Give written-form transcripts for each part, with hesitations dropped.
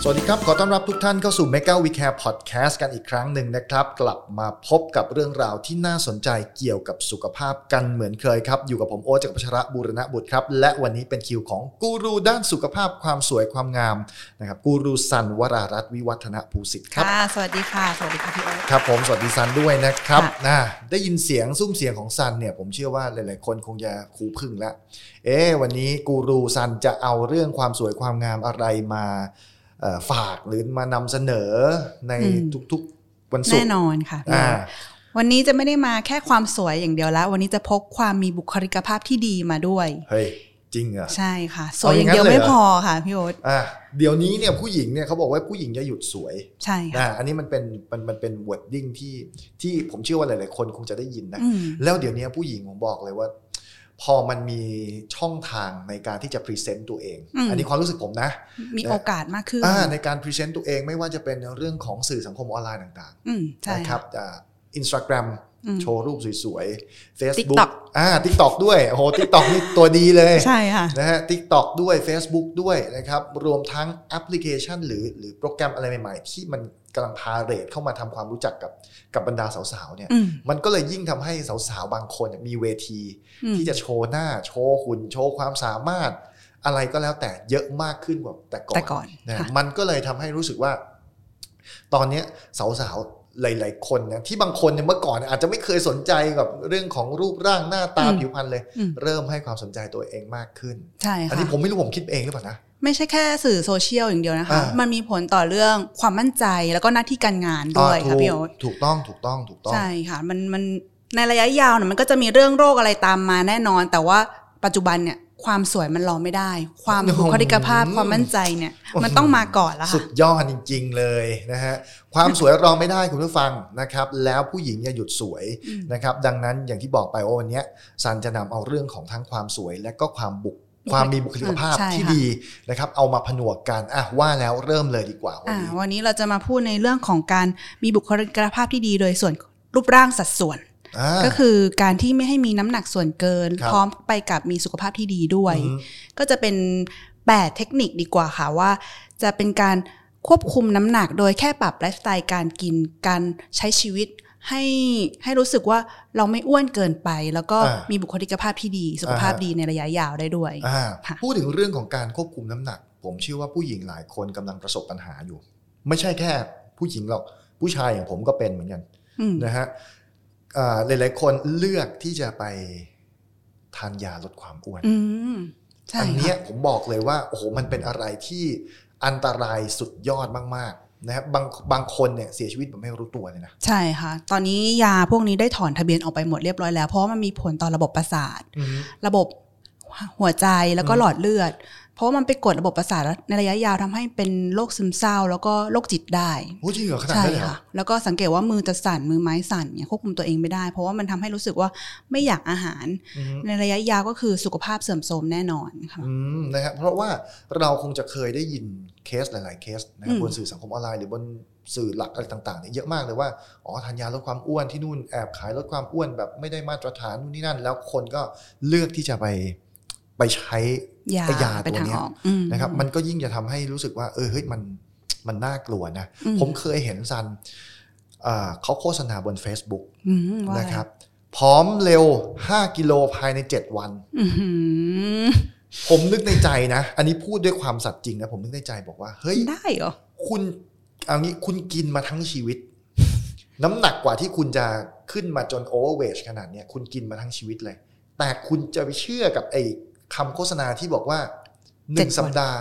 สวัสดีครับขอต้อนรับทุกท่านเข้าสู่ Mega We Care Podcast กันอีกครั้งหนึ่งนะครับกลับมาพบกับเรื่องราวที่น่าสนใจเกี่ยวกับสุขภาพกันเหมือนเคยครับอยู่กับผมโอ๊ต จักรพัชรบูรณบุตรครับและวันนี้เป็นคิวของกูรูด้านสุขภาพความสวยความงามนะครับกูรูซันวรารัตน์วิวัฒนภูสิทธิ์ครับสวัสดีค่ะสวัสดีค่ะพี่โอ๊ตครับผมสวัสดีซันด้วยนะครับได้ยินเสียงซุ้มเสียงของซันเนี่ยผมเชื่อว่าหลายๆคนคงจะคูพึ่งแล้ววันนี้กูรูซันจะเอาเรื่องความสวยความงามอะไรมาฝากหรือมานำเสนอในทุกๆวันศุกร์แน่นอนค่ะวันนี้จะไม่ได้มาแค่ความสวยอย่างเดียวแล้ววันนี้จะพกความมีบุคลิกภาพที่ดีมาด้วยเฮ้ยจริงเหรอใช่ค่ะสวยอย่างเดียวไม่พอค่ะพี่โอ๊ตเดี๋ยวนี้เนี่ยผู้หญิงเนี่ยเขาบอกว่าผู้หญิงจะหยุดสวยใช่ค่ะอันนี้มันเป็น wording ที่ผมเชื่อว่าหลายๆคนคงจะได้ยินนะแล้วเดี๋ยวนี้ผู้หญิงผมบอกเลยว่าพอมันมีช่องทางในการที่จะพรีเซนต์ตัวเองอันนี้ความรู้สึกผมนะมีโอกาสมากขึ้นในการพรีเซนต์ตัวเองไม่ว่าจะเป็นเรื่องของสื่อสังคมออนไลน์ต่างๆนะครับInstagram โชว์รูปสวยๆ Facebook TikTok ด้วยโอ้โห TikTok นี่ตัวดีเลยใช่ค่ะนะฮะ TikTok ด้วย Facebook ด้วยนะครับรวมทั้งแอปพลิเคชันหรือโปรแกรมอะไรใหม่ๆที่มันกำลังพาเรทเข้ามาทำความรู้จักกับบรรดาสาวๆเนี่ยมันก็เลยยิ่งทำให้สาวๆบางคนมีเวทีที่จะโชว์หน้าโชว์หุ่นโชว์ความสามารถอะไรก็แล้วแต่เยอะมากขึ้นกว่าแต่ก่อนนะมันก็เลยทำให้รู้สึกว่าตอนนี้สาวๆหลายๆคนนะที่บางคนเนี่ยเมื่อก่อนอาจจะไม่เคยสนใจกับเรื่องของรูปร่างหน้าตาผิวพรรณเลยเริ่มให้ความสนใจตัวเองมากขึ้นใช่ค่ะอันนี้ผมไม่รู้ผมคิดเองหรือเปล่านะไม่ใช่แค่สื่อโซเชียลอย่างเดียวนะคะมันมีผลต่อเรื่องความมั่นใจแล้วก็หน้าที่การงานด้วยค่ะพี่โอ๊ตถูกต้องใช่ค่ะมันในระยะยาวเนี่ยมันก็จะมีเรื่องโรคอะไรตามมาแน่นอนแต่ว่าปัจจุบันเนี่ยความสวยมันรอไม่ได้ความบุคลิกภาพความมั่นใจเนี่ยมันต้องมาก่อนแล้วค่ะสุดยอดจริงๆเลยนะฮะความสวยรอไม่ได้คุณผู้ฟังนะครับแล้วผู้หญิงอย่าหยุดสวยนะครับดังนั้นอย่างที่บอกไปว่าวันนี้ซันจะนำเอาเรื่องของทั้งความสวยและก็ความมีบุคลิกภาพที่ดีนะครับเอามาผนวกกันว่าแล้วเริ่มเลยดีกว่าวันนี้เราจะมาพูดในเรื่องของการมีบุคลิกภาพที่ดีโดยส่วนรูปร่างสัดส่วนก็คือการที่ไม่ให้มีน้ำหนักส่วนเกินพร้อมไปกับมีสุขภาพที่ดีด้วยก็จะเป็น8เทคนิคดีกว่าค่ะว่าจะเป็นการควบคุมน้ำหนักโดยแค่ปรับไลฟ์สไตล์การกินการใช้ชีวิตให้รู้สึกว่าเราไม่อ้วนเกินไปแล้วก็มีบุคลิกภาพที่ดีสุขภาพดีในระยะยาวได้ด้วยพูดถึงเรื่องของการควบคุมน้ำหนักผมเชื่อว่าผู้หญิงหลายคนกำลังประสบปัญหาอยู่ไม่ใช่แค่ผู้หญิงหรอกผู้ชายอย่างผมก็เป็นเหมือนกันนะฮะหลายๆคนเลือกที่จะไปทานยาลดความอ้วนอันนี้ผมบอกเลยว่าโอ้โหมันเป็นอะไรที่อันตรายสุดยอดมากๆนะครับบางคนเนี่ยเสียชีวิตแบบไม่รู้ตัวเลยนะใช่ค่ะตอนนี้ยาพวกนี้ได้ถอนทะเบียนออกไปหมดเรียบร้อยแล้วเพราะว่ามันมีผลต่อระบบประสาทระบบหัวใจแล้วก็หลอดเลือดเพราะว่ามันไปกดระบบประสาทในระยะยาวทำให้เป็นโรคซึมเศร้าแล้วก็โรคจิตได้โอ้จริงเหรอขนาดนั้นเลยเหรอแล้วก็สังเกตว่ามือจะสั่นมือไม้สั่นเนี่ยควบคุมตัวเองไม่ได้เพราะว่ามันทำให้รู้สึกว่าไม่อยากอาหารในระยะยาวก็คือสุขภาพเสื่อมโทรมแน่นอนค่ะนะครับเพราะว่าเราคงจะเคยได้ยินเคสหลายๆเคสนะครับบนสื่อสังคมออนไลน์หรือบนสื่อหลักอะไรต่างๆเนี่ยเยอะมากเลยว่าทานยาลดความอ้วนที่นู่นแอบขายลดความอ้วนแบบไม่ได้มาตรฐานนู่นนี่นั่นแล้วคนก็เลือกที่จะไปใช้ยาตัวนี้นะครับมันก็ยิ่งจะทำให้รู้สึกว่าเฮ้ยมันน่ากลัวนะผมเคยเห็นซันเขาโฆษณาบน Facebook นะครับผอมเร็ว5 กิโลภายใน7 วันผมนึกในใจนะอันนี้พูดด้วยความสัตย์จริงนะผมนึกในใจบอกว่าเฮ้ยได้เหรอคุณเอางี้คุณกินมาทั้งชีวิตน้ำหนักกว่าที่คุณจะขึ้นมาจนโอเวอร์เวทขนาดนี้คุณกินมาทั้งชีวิตเลยแต่คุณจะไปเชื่อกับไอ้คำโฆษณาที่บอกว่า1 สัปดาห์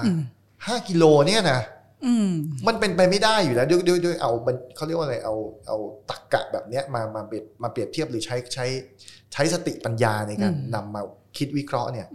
5 กิโลเนี่ยนะมันเป็นไปไม่ได้อยู่แล้วด้วยเอาเขาเรียกว่าอะไรเอาตรรกะแบบเนี้ยมาเปรียบเทียบหรือใช้สติปัญญาในการนำมาคิดวิเคราะห์เนี่ย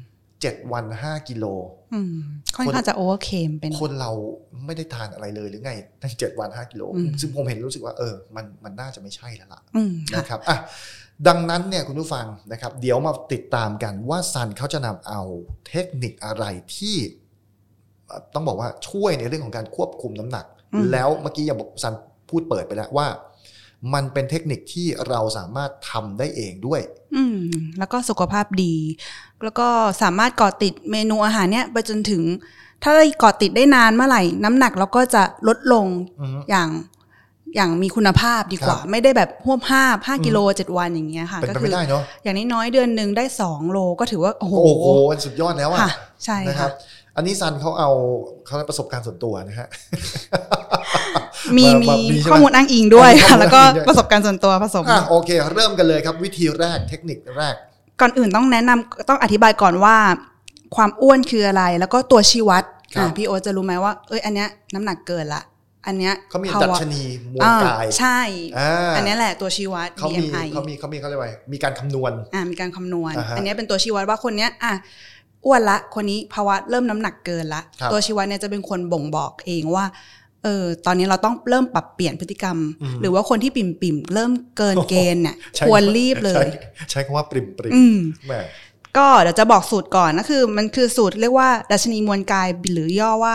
7 วัน5 กิโลค่อนข้างจะโอเวอร์เคมเป็นคนเราไม่ได้ทานอะไรเลยหรือไงตั้ง7 วัน5 กิโลซึ่งผมเห็นรู้สึกว่ามันน่าจะไม่ใช่แล้วล่ะนะครับดังนั้นเนี่ยคุณผู้ฟังนะครับเดี๋ยวมาติดตามกันว่าซันเขาจะนำเอาเทคนิคอะไรที่ต้องบอกว่าช่วยในเรื่องของการควบคุมน้ำหนักแล้วเมื่อกี้อย่างบอกซันพูดเปิดไปแล้วว่ามันเป็นเทคนิคที่เราสามารถทำได้เองด้วยแล้วก็สุขภาพดีแล้วก็สามารถเกาะติดเมนูอาหารเนี่ยไปจนถึงถ้าเกาะติดได้นานเมื่อไหร่น้ำหนักเราก็จะลดลงอย่างมีคุณภาพดีกว่าไม่ได้แบบห้วบ5กิโล7วันอย่างเงี้ยค่ะก็คืออย่างน้อยๆเดือนนึงได้2โลก็ถือว่าโอ้โหสุดยอดแล้วอ่ะใช่นะครับอันนี้ซันเขาประสบการณ์ส่วนตัวนะฮะมีข้อมูลอ้างอิงด้วยค่ะแล้วก็ประสบการณ์ส่วนตัวผสมโอเคเริ่มกันเลยครับวิธีแรกเทคนิคแรกก่อนอื่นต้องแนะนำต้องอธิบายก่อนว่าความอ้วนคืออะไรแล้วก็ตัวชี้วัดพี่โอจะรู้ไหมว่าอันเนี้ยน้ำหนักเกินละอันเนี้ยเขามีดัชนีมวลกายใช่อันนี้แหละตัวชี้วัด BMI เขาเรียกว่ามีการคำนวณมีการคำนวณอันนี้เป็นตัวชี้วัดว่าคนเนี้ยอ้วนละคนนี้ภาวะเริ่มน้ำหนักเกินละตัวชี้วัดเนี่ยจะเป็นคนบ่งบอกเองว่าตอนนี้เราต้องเริ่มปรับเปลี่ยนพฤติกรรมหรือว่าคนที่ปิ่มเริ่มเกินเกณฑ์เนี่ยควรรีบเลยใช้คำว่าปริมแม่ก็เดี๋ยวจะบอกสูตรก่อนก็คือมันคือสูตรเรียกว่าดัชนีมวลกายหรือย่อว่า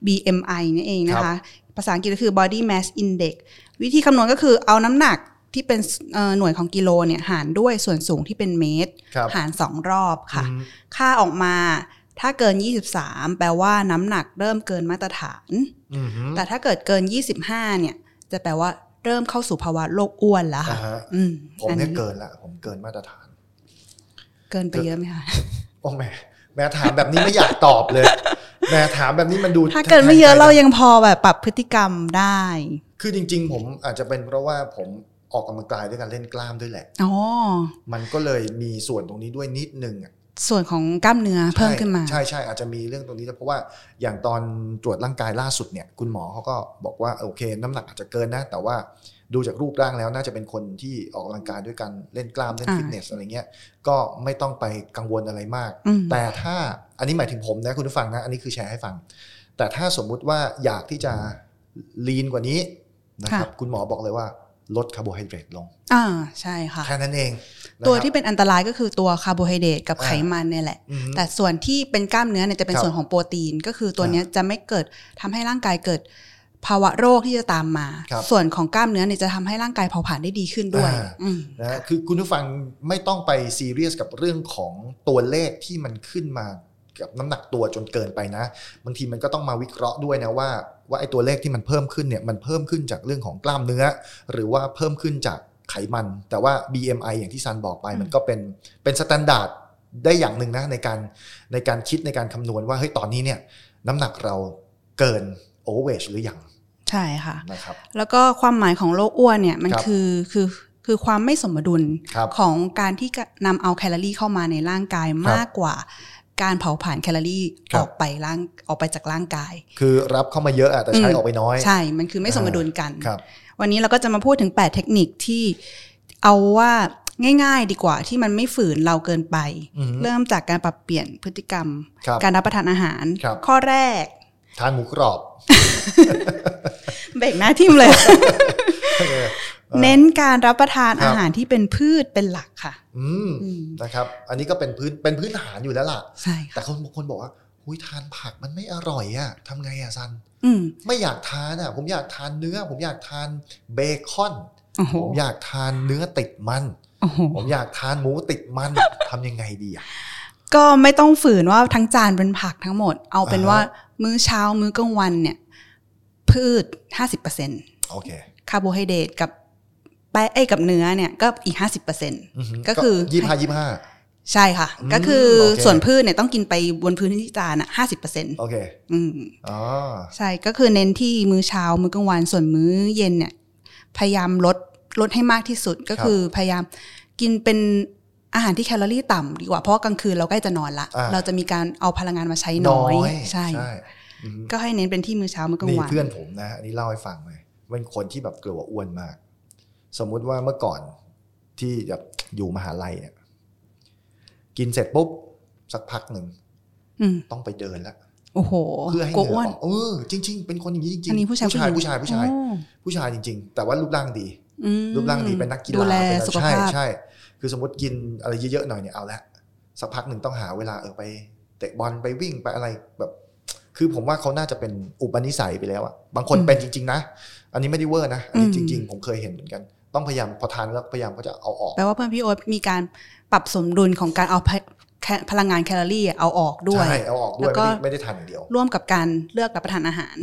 BMI นี่เองนะคะภาษาอังกฤษก็คือ Body Mass Index วิธีคำนวณก็คือเอาน้ำหนักที่เป็นหน่วยของกิโลเนี่ยหารด้วยส่วนสูงที่เป็นเมตรหาร2รอบค่ะค่าออกมาถ้าเกิน23แปลว่าน้ำหนักเริ่มเกินมาตรฐานแต่ถ้าเกิดเกิน25เนี่ยจะแปลว่าเริ่มเข้าสู่ภาวะโรคอ้วนแล้วค่ะผมเนี่ยเกินละผมเกินมาตรฐานเกินไปเยอะไหมคะโอ้แม่ถามแบบนี้ไม่อยากตอบเลยแม่ถามแบบนี้มันดูถ้าเกิดไม่เยอะเรายังพอแบบปรับพฤติกรรมได้คือจริงๆผมอาจจะเป็นเพราะว่าผมออกกำลังกายด้วยการเล่นกล้ามด้วยแหละมันก็เลยมีส่วนตรงนี้ด้วยนิดนึงส่วนของกล้ามเนื้อเพิ่มขึ้นมาใช่อาจจะมีเรื่องตรงนี้เพราะว่าอย่างตอนตรวจร่างกายล่าสุดเนี่ยคุณหมอเขาก็บอกว่าโอเคน้ำหนักอาจจะเกินนะแต่ว่าดูจากรูปร่างแล้วน่าจะเป็นคนที่ออกกำลังกายด้วยการเล่นกล้ามเล่นฟิตเนสอะไรเงี้ยก็ไม่ต้องไปกังวลอะไรมากแต่ถ้าอันนี้หมายถึงผมนะคุณผู้ฟังนะอันนี้คือแชร์ให้ฟังแต่ถ้าสมมุติว่าอยากที่จะลีนกว่านี้นะครับคุณหมอบอกเลยว่าลดคาร์โบไฮเดรตลงใช่ค่ะแค่นั้นเองตัวที่เป็นอันตรายก็คือตัวคาร์โบไฮเดรตกับไขมันเนี่ยแหละแต่ส่วนที่เป็นกล้ามเนื้อเนี่ยจะเป็นส่วนของโปรตีนก็คือตัวนี้จะไม่เกิดทำให้ร่างกายเกิดภาวะโรคที่จะตามมาส่วนของกล้ามเนื้อเนี่ยจะทำให้ร่างกายเผาผลาญได้ดีขึ้นด้วยนะคือคุณผู้ฟังไม่ต้องไปซีเรียสกับเรื่องของตัวเลขที่มันขึ้นมากับน้ำหนักตัวจนเกินไปนะบางทีมันก็ต้องมาวิเคราะห์ด้วยนะว่าไอ้ตัวเลขที่มันเพิ่มขึ้นเนี่ยมันเพิ่มขึ้นจากเรื่องของกล้ามเนื้อหรือว่าเพิ่มขึ้นจากไขมันแต่ว่า BMI อย่างที่ซันบอกไปมันก็เป็นสแตนดาร์ดได้อย่างหนึ่งนะในการคิดในการคำนวณว่าเฮ้ยตอนนี้เนี่ยน้ำหนักเราเกินโอเวอร์เวจหรือยังใช่ค่ะนะครับแล้วก็ความหมายของโรคอ้วนเนี่ยมันคือความไม่สมดุลของการที่นำเอาแคลอรี่เข้ามาในร่างกายมากกว่าการเผาผลาญแคลอรี่ออกไปจากร่างกายคือรับเข้ามาเยอะแต่ใช้ออกไปน้อยใช่มันคือไม่สมดุลกันวันนี้เราก็จะมาพูดถึง8เทคนิคที่เอาว่าง่ายๆดีกว่าที่มันไม่ฝืนเราเกินไปเริ่มจากการปรับเปลี่ยนพฤติกรรมการรับประทานอาหารข้อแรกทานหมูกรอบเบรกหน้าทิ่มเลย เน้นการรับประทานอาหารที่เป็นพืชเป็นหลักค่ะนะครับอันนี้ก็เป็นพื้นฐานอยู่แล้วล่ะใช่แต่บางคนบอกว่าทานผักมันไม่อร่อยอะทำไงอะซันไม่อยากทานอะผมอยากทานเนื้อผมอยากทานเบคอนผมอยากทานเนื้อติดมันผมอยากทานหมูติดมันทำยังไงดีอะก็ไม่ต้องฝืนว่าทั้งจานเป็นผักทั้งหมดเอาเป็นว่ามื้อเช้ามื้อกลางวันเนี่ยพืช 50% โอเคคาร์โบไฮเดรตกับกับเนื้อเนี่ยก็อีก 50% ก็คือ 25 ใช่ค่ะก็คือส่วนพืชเนี่ยต้องกินไปบนพื้นที่จาน50% โอเคใช่ก็คือเน้นที่มื้อเช้ามื้อกลางวันส่วนมื้อเย็นเนี่ยพยายามลดให้มากที่สุดก็คือพยายามกินเป็นอาหารที่แคลอรี่ต่ำดีกว่าเพราะกลางคืนเราใกล้จะนอนละเราจะมีการเอาพลังงานมาใช้น้อยใช่ก็ให้เน้นเป็นที่มื้อเช้ามื้อกลางวันนี่เพื่อนผมนะอันนี้เล่าให้ฟังเลยเป็นคนที่แบบกลัวอ้วนมากสมมุติว่าเมื่อก่อนที่แบบอยู่มหาลัยเนี่ยกินเสร็จปุ๊บสักพักหนึ่งต้องไปเดินแล้วโอ้โหเพื่อให้เหงื่อออกจริงๆเป็นคนอย่างนี้จริงๆอันนี้ผู้ชายจริงๆแต่ว่ารูปร่างดีเป็นนักกีฬาเป็นใช่คือสมมติกินอะไรเยอะๆหน่อยเนี่ยเอาละสักพักหนึ่งต้องหาเวลาไปเตะบอลไปวิ่งไปอะไรแบบคือผมว่าเขาน่าจะเป็นอุปนิสัยไปแล้วอะบางคนเป็นจริงๆนะอันนี้ไม่ได้เวอร์นะอันนี้จริงๆผมเคยเห็นเหมือนกันต้องพยายามพอทานแล้วพยายามก็จะเอาออกแปลว่าเพื่อนพี่โอ๊ตมีการปรับสมดุลของการเอาแคพลังงานแคลอรี่เอาออกด้วยใช่เอาออกด้วยไม่ได้ทานอย่างเดียวร่วมกับการเลือกรับประทานอาหาร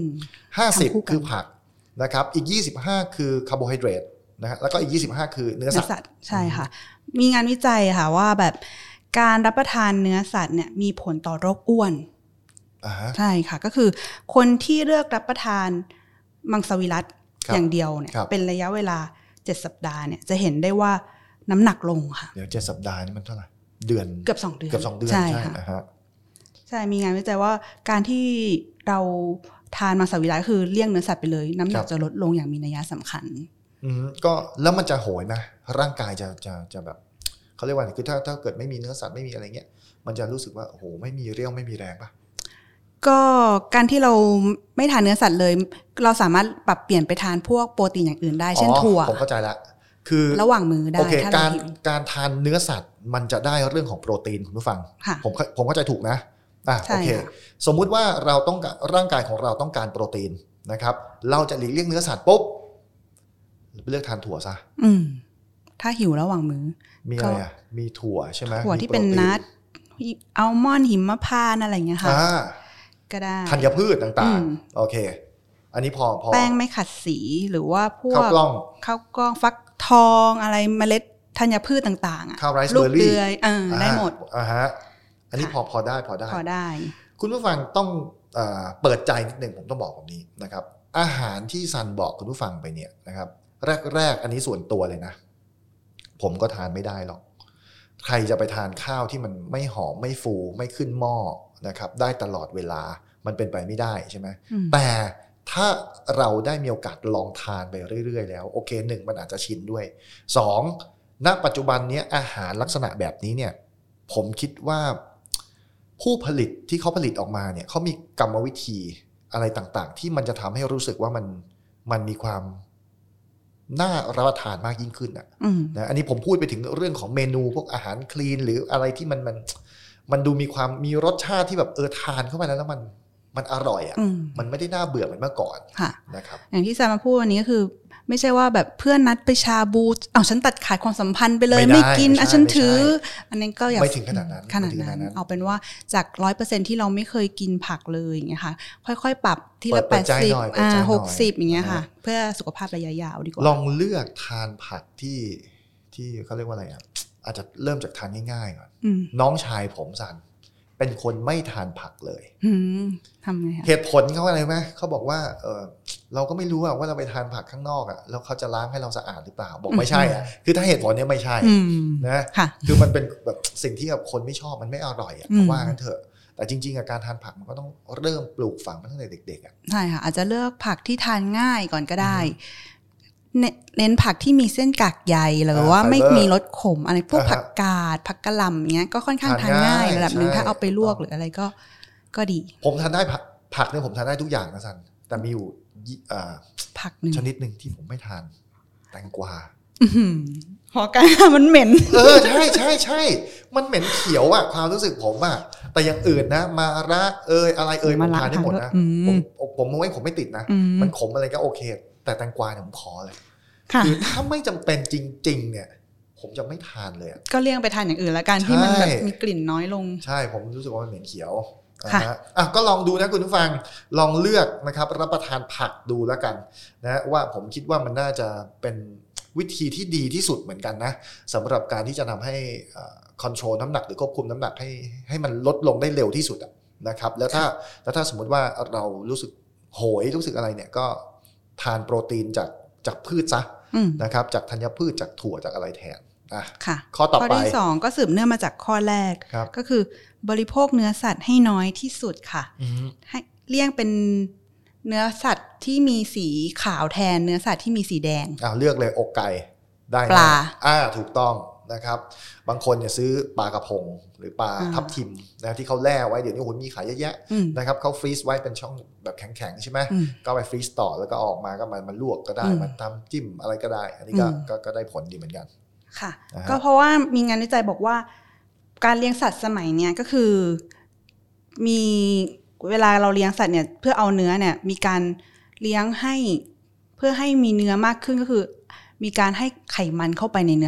50คือผักนะครับอีก25คือคาร์โบไฮเดรตนะฮะแล้วก็อีก25คือเนื้อสัตว์ใช่ค่ะมีงานวิจัยค่ะว่าแบบการรับประทานเนื้อสัตว์เนี่ยมีผลต่อโรคอ้วนใช่ค่ะก็คือคนที่เลือกรับประทานมังสวิรัติอย่างเดียวเนี่ยเป็นระยะเวลา7สัปดาห์เนี่ยจะเห็นได้ว่าน้ำหนักลงค่ะเดี๋ยว7สัปดาห์นี่มันเท่าไหร่เดือนเกือบ2 เดือนใช่ค่ะใช่มีงานวิจัยว่าการที่เราทานมังสวิรัติคือเลี่ยงเนื้อสัตว์ไปเลยน้ำหนักจะลดลงอย่างมีนัยสำคัญก็แล้วมันจะโหยนะร่างกายจะแบบเขาเรียกว่าคือถ้าเกิดไม่มีเนื้อสัตว์ไม่มีอะไรเงี้ยมันจะรู้สึกว่าโอ้โหไม่มีเรี่ยวไม่มีแรงป่ะก็การที่เราไม่ทานเนื้อสัตว์เลยเราสามารถปรับเปลี่ยนไปทานพวกโปรตีนอย่างอื่นได้เช่นถั่วผมเข้าใจละคือระหว่างมื้อได้โอเคการทานเนื้อสัตว์มันจะได้เรื่องของโปรตีนคุณผู้ฟังผมเข้าใจถูกนะโอเคสมมุติว่าเราต้องร่างกายของเราต้องการโปรตีนนะครับเราจะหลีกเลี่ยงเนื้อสัตว์ปุ๊บเลือกทานถั่วซะถ้าหิวระหว่างมื้อมีอะไรอ่ะมีถั่วใช่ไหมถั่วที่เป็นนัทอัลมอนด์หิมพานต์อะไรอย่างเงี้ยค่ะก็ได้ธัญพืชต่างๆโอเคอันนี้พอแป้งไม่ขัดสีหรือว่าพวกข้าวกล้องฟักทองอะไรเมล็ดธัญพืชต่างๆอ่ะข้าวไรซ์เบอร์รี่ได้หมดอันนี้พอได้คุณผู้ฟังต้องเปิดใจนิดหนึ่งผมต้องบอกแบบนี้นะครับอาหารที่ซันบอกคุณผู้ฟังไปเนี่ยนะครับแรกอันนี้ส่วนตัวเลยนะผมก็ทานไม่ได้หรอกใครจะไปทานข้าวที่มันไม่หอมไม่ฟูไม่ขึ้นหม้อนะครับได้ตลอดเวลามันเป็นไปไม่ได้ใช่ไหมแต่ถ้าเราได้มีโอกาสลองทานไปเรื่อยๆแล้วโอเค1มันอาจจะชินด้วย2ณปัจจุบันนี้อาหารลักษณะแบบนี้เนี่ยผมคิดว่าผู้ผลิตที่เขาผลิตออกมาเนี่ยเขามีกรรมวิธีอะไรต่างๆที่มันจะทำให้รู้สึกว่ามันมีความน่ารับประทานมากยิ่งขึ้นนะอันนี้ผมพูดไปถึงเรื่องของเมนูพวกอาหารคลีนหรืออะไรที่มันดูมีรสชาติที่แบบทานเข้าไปแล้วมันอร่อยมันไม่ได้น่าเบื่อเหมือนเมื่อก่อนนะครับอย่างที่แซมมาพูดวันนี้ก็คือไม่ใช่ว่าแบบเพื่อนนัดไปชาบูฉันตัดขาดความสัมพันธ์ไปเลยไม่กินฉันถืออันนั้นก็อย่าไม่ถึงขนาดนั้นเอาเป็นว่าจาก 100% ที่เราไม่เคยกินผักเลยอย่างเงี้ยค่ะค่อยๆปรับทีละ80 60อย่างเงี้ยค่ะเพื่อสุขภาพระยะยาวดีกว่าลองเลือกทานผักที่เขาเรียกว่าอะไรอาจจะเริ่มจากทานง่ายๆก่อนน้องชายผมสันเป็นคนไม่ทานผักเลยทำไงคะเหตุผลเขาอะไรไหมเขาบอกว่าเราก็ไม่รู้ว่าเราไปทานผักข้างนอกแล้วเขาจะล้างให้เราสะอาดหรือเปล่าบอกไม่ใช่คือถ้าเหตุผลนี้ไม่ใช่นะคือมันเป็นแบบสิ่งที่แบบคนไม่ชอบมันไม่อร่อยเพราะว่างั้นเถอะแต่จริงๆการทานผักมันก็ต้องเริ่มปลูกฝังตั้งแต่เด็กๆใช่ค่ะอาจจะเลือกผักที่ทานง่ายก่อนก็ได้เน้นผักที่มีเส้นกากใยหรือว่าไม่มีรสขมอะไรพวกผักกาดผักกะหล่ำเงี้ยก็ค่อนข้างทานง่ายระดับนึงถ้าเอาไปลวกหรืออะไรก็ดีผมทานได้ผักเนี่ยผมทานได้ทุกอย่างนะซันแต่มีอยู่ผักนึงชนิดนึงที่ผมไม่ทานแตงกวาพอกันมันเหม็นใช่มันเหม็นเขียวความรู้สึกผมแต่อย่างอื่นนะมาระอะไรผมทานได้หมดนะผมไม่ติดนะมันขมอะไรก็โอเคแต่แตงกวาเนี่ยผมขอเลยคือถ้าไม่จำเป็นจริงๆเนี่ยผมจะไม่ทานเลยก็เลี่ยงไปทานอย่างอื่นละกันที่มันแบบมีกลิ่นน้อยลงใช่ผมรู้สึกว่ามันเหม็นเขียวก็ลองดูนะคุณผู้ฟังลองเลือกนะครับรับประทานผักดูแล้วกันนะว่าผมคิดว่ามันน่าจะเป็นวิธีที่ดีที่สุดเหมือนกันนะสำหรับการที่จะทำให้คอนโทรลน้ำหนักหรือควบคุมน้ำหนักให้มันลดลงได้เร็วที่สุดนะครับแล้วถ้าสมมติว่าเรารู้สึกโหยรู้สึกอะไรเนี่ยก็ทานโปรตีนจากพืชซะนะครับจากธัญพืชจากถั่วจากอะไรแทนข้อต่อไปข้อที่2ก็สืบเนื่องมาจากข้อแรกก็คือบริโภคเนื้อสัตว์ให้น้อยที่สุดค่ะให้เลี่ยงเป็นเนื้อสัตว์ที่มีสีขาวแทนเนื้อสัตว์ที่มีสีแดงเลือกเลยอกไก่ได้ปลาถูกต้องนะครับบางคนเนี่ยซื้อปลากระพงหรือปลาทับทิมนะที่เขาแล่ไว้เดี๋ยวนี้โหมีขายเยอะแยะนะครับเขาฟรีซไว้เป็นช่องแบบแข็งๆใช่ไหมก็ไปฟรีซต่อแล้วก็ออกมาก็มันลวกก็ได้มันทำจิ้มอะไรก็ได้อันนี้ก็ได้ผลดีเหมือนกันค่ะก็เพราะว่ามีงานวิจัยบอกว่าการเลี้ยงสัตว์สมัยเนี้ยก็คือมีเวลาเราเลี้ยงสัตว์เนี่ยเพื่อเอาเนื้อเนี่ยมีการเลี้ยงให้เพื่อให้มีเนื้อมากขึ้นก็คือมีการให้ไขมันเข้าไปในเนื้อสัตว์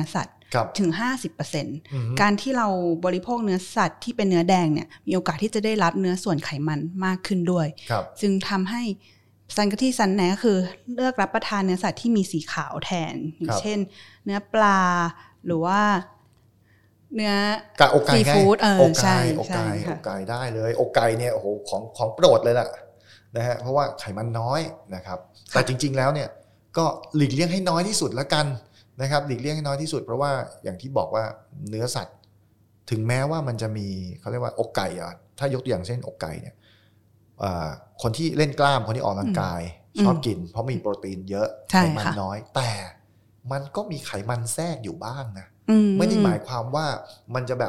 ถึง 50% การที่เราบริโภคเนื้อสัตว์ที่เป็นเนื้อแดงเนี่ยมีโอกาสที่จะได้รับเนื้อส่วนไขมันมากขึ้นด้วยจึงทำให้ซันก็ที่ซันแนะก็คือเลือกรับประทานเนื้อสัตว์ที่มีสีขาวแทนอย่างเช่นเนื้อปลาหรือว่าเนื้อซีฟู้ดใช่อกไก่ได้เลยอกไก่เนี่ยโอ้โหของโปรดเลยล่ะนะฮะเพราะว่าไขมันน้อยนะครับแต่จริงๆแล้วเนี่ยก็หลีกเลี่ยงให้น้อยที่สุดแล้วกันนะครับหลีกเลี่ยงให้น้อยที่สุดเพราะว่าอย่างที่บอกว่าเนื้อสัตว์ถึงแม้ว่ามันจะมีเขาเรียกว่าอกไก่ถ้ายกตัวอย่างเช่นอกไก่เนี่ยคนที่เล่นกล้ามคนที่ออกกำลังกายชอบกินเพราะมีโปรตีนเยอะไขมันน้อยแต่มันก็มีไขมันแทรกอยู่บ้างนะไม่ได้หมายความว่ามันจะแบบ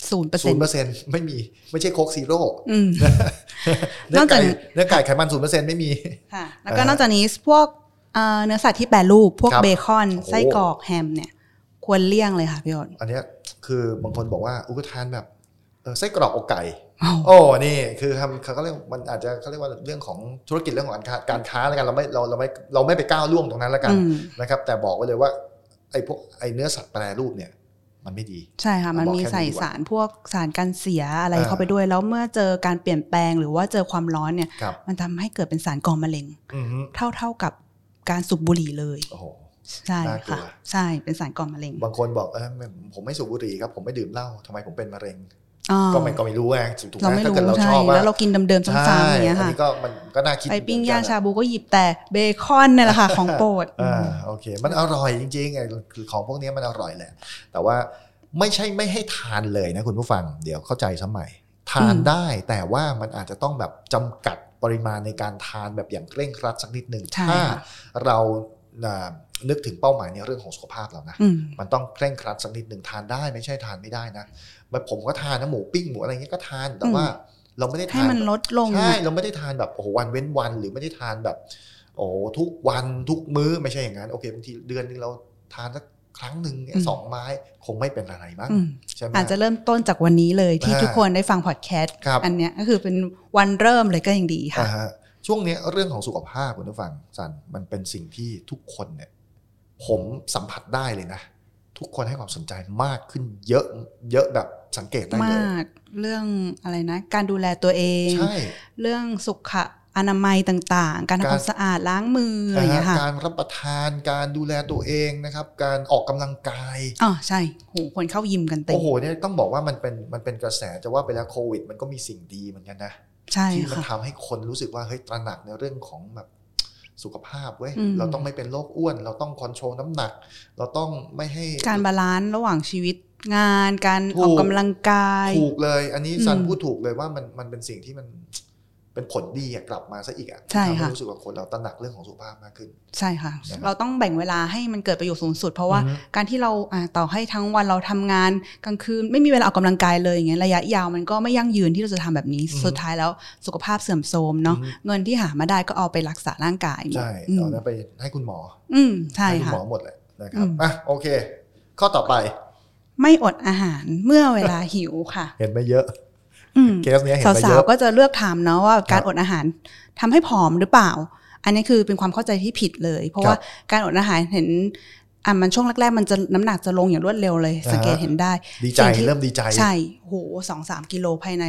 0% ไม่ใช่โค้กซีโร่เนื้อไก่ไขมัน 0% ไม่มีค่ะแล้วก็นอกจากนี้พวกเนื้อสัตว์ที่แปรรูปพวกเบคอนไส้กรอกแฮมเนี่ยควรเลี่ยงเลยค่ะพี่อดอันนี้คือบางคนบอกว่าอุกทานแบบไส้กรอกอกไก่โอ้นี่คือเขาเรียกมันอาจจะเขาเรียกว่าเรื่องของธุรกิจเรื่องของการค้าแล้วกันเราไม่ไปก้าวล่วงตรงนั้นแล้วกันนะครับแต่บอกไว้เลยว่าไอ้เนื้อสัตว์แปรรูปเนี่ยมันไม่ดีใช่ค่ะมันมีใส่สารพวกสารกันเสียอะไรเข้าไปด้วยแล้วเมื่อเจอการเปลี่ยนแปลงหรือว่าเจอความร้อนเนี่ยมันทำให้เกิดเป็นสารก่อมะเร็งเท่ากับการสูบบุหรี่เลยใช่ค่ะใช่เป็นสารก่อมะเร็งบางคนบอกผมไม่สูบบุหรี่ครับผมไม่ดื่มเหล้าทำไมผมเป็นมะเร็งก็ไม่รู้ไงถูกไหมถ้าเกิดเราชอบแล้วเรากินเดิมๆซ้ำๆอย่างเงี้ยค่ะมันก็น่าคิดไปปิ้งย่างชาบูก็หยิบแต่เบคอนนี่แหละค่ะของโปรดโอเคมันอร่อยจริงๆคือของพวกนี้มันอร่อยแหละแต่ว่าไม่ใช่ไม่ให้ทานเลยนะคุณผู้ฟังเดี๋ยวเข้าใจสมัยทานได้แต่ว่ามันอาจจะต้องแบบจำกัดปริมาณในการทานแบบอย่างเคร่งครัดสักนิดหนึ่งถ้าเรานึกถึงเป้าหมายในเรื่องของสุขภาพเรานะมันต้องเคร่งครัดสักนิดหนึ่งทานได้ไม่ใช่ทานไม่ได้นะผมก็ทานนะหมูปิ้งหมูอะไรเงี้ยก็ทานแต่ว่าเราไม่ได้ทานให้มันลดลงใช่เราไม่ได้ทานแบบโอ้โหวันเว้นวันหรือไม่ได้ทานแบบโอ้ทุกวันทุกมื้อไม่ใช่อย่างนั้นโอเคบางทีเดือนนึงเราทานสักครั้งหนึ่ง2 ไม้คงไม่เป็นอะไรมั้งใช่ไหมอาจจะเริ่มต้นจากวันนี้เลยที่ทุกคนได้ฟังพอดแคสต์อันเนี้ยก็คือเป็นวันเริ่มเลยก็ยังดีค่ะช่วงนี้เรื่องของสุขภาพคุณผู้ฟังสันมันเป็นสิ่งที่ทุกคนเนี่ยผมสัมผัสได้เลยนะทุกคนให้ความสนใจมากขึ้นเยอะแบบสังเกตได้เลยมากเรื่องอะไรนะการดูแลตัวเองเรื่องสุขอนามัยต่างๆการทำความสะอาดล้างมืออะไรอย่างเงี้ยค่ะการรับประทานการดูแลตัวเองนะครับการออกกำลังกายใช่โหคนเข้ายิมกันเต็มโอ้โหเนี่ยต้องบอกว่ามันเป็นกระแสจะว่าไปแล้วโควิดมันก็มีสิ่งดีเหมือนกันนะที่มันทำให้คนรู้สึกว่าเฮ้ยตระหนักในเรื่องของแบบสุขภาพเว้ยเราต้องไม่เป็นโรคอ้วนเราต้องคอนโทรลน้ำหนักเราต้องไม่ให้การบาลานซ์ระหว่างชีวิตงานการออกกำลังกายถูกเลยอันนี้ซันพูดถูกเลยว่ามันเป็นสิ่งที่มันเป็นผลดีกลับมาซะอีกทำให้รู้สึกว่าคนเราตระหนักเรื่องของสุขภาพมากขึ้นใช่ค่ะเราต้องแบ่งเวลาให้มันเกิดประโยชน์สูงสุดเพราะว่าการที่เราต่อให้ทั้งวันเราทำงานกลางคืนไม่มีเวลาออกกำลังกายเลยอย่างเงี้ยระยะยาวมันก็ไม่ยั่งยืนที่เราจะทำแบบนี้สุดท้ายแล้วสุขภาพเสื่อมโทรมเนาะเงินที่หามาได้ก็เอาไปรักษาร่างกายใช่เอาไปให้คุณหมอใช่ค่ะให้คุณหมอหมดเลยนะครับโอเคข้อต่อไปไม่อดอาหารเมื่อเวลาหิวค่ะเห็นไม่เยอะเคสนี้เห็นไปเยอะสาวๆก็จะเลือกถามเนาะว่าการอดอาหารทำให้ผอมหรือเปล่าอันนี้คือเป็นความเข้าใจที่ผิดเลยเพราะว่าการอดอาหารเห็นมันช่วงแรกๆมันจะน้ำหนักจะลงอย่างรวดเร็วเลยสังเกตเห็นได้ดีใจเริ่มดีใจใช่โห 2-3 กิโลภายใน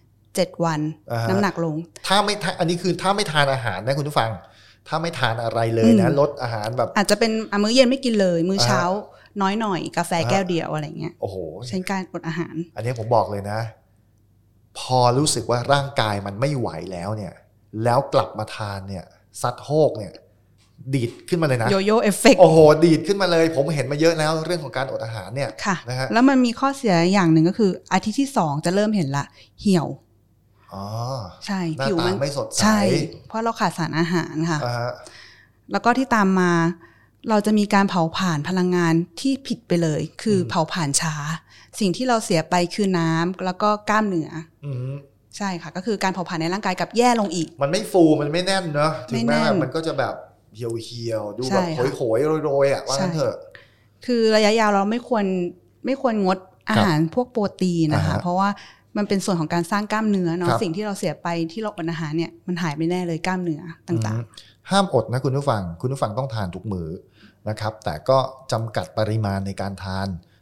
7 วันน้ำหนักลงถ้าไม่อันนี้คือถ้าไม่ทานอาหารนะคุณผู้ฟังถ้าไม่ทานอะไรเลยนะลดอาหารแบบอาจจะเป็นมื้อเย็นไม่กินเลยมื้อเช้าน้อยหน่อยกาแฟแก้วเดียวอะไรเงี้ยโอ้โหใช้การอดอาหารอันนี้ผมบอกเลยนะพอรู้สึกว่าร่างกายมันไม่ไหวแล้วเนี่ยแล้วกลับมาทานเนี่ยซัดโฮกเนี่ยดีดขึ้นมาเลยนะโยโย่เอฟเฟกต์โอ้โหดีดขึ้นมาเลยผมเห็นมาเยอะแล้วเรื่องของการอดอาหารเนี่ยค่ะแล้วมันมีข้อเสียอย่างหนึ่งก็คืออาทิตย์ที่2จะเริ่มเห็นละเหี่ยวใช่ผิวมันไม่สดใสใช่เพราะเราขาดสารอาหารค่ะแล้วก็ที่ตามมาเราจะมีการเผาผลาญพลังงานที่ผิดไปเลยคือเผาผลาญช้าสิ่งที่เราเสียไปคือน้ำแล้วก็กล้ามเนื้อใช่ค่ะก็คือการเผาผลาญในร่างกายกับแย่ลงอีกมันไม่ฟูมันไม่แน่นเนอะถึงแม้มันก็จะแบบเหี่ยวๆดูแบบโหยๆโรยๆว่างั้นเถอะคือระยะยาวเราไม่ควรงดอาหารพวกโปรตีนนะคะเพราะว่ามันเป็นส่วนของการสร้างกล้ามเนื้อเนาะสิ่งที่เราเสียไปที่เราอดอาหารเนี่ยมันหายไปแน่เลยกล้ามเนื้อต่างๆห้ามอดนะคุณผู้ฟังต้องทานทุกมื้อนะครับแต่ก็จำกัดปริมาณในการทาน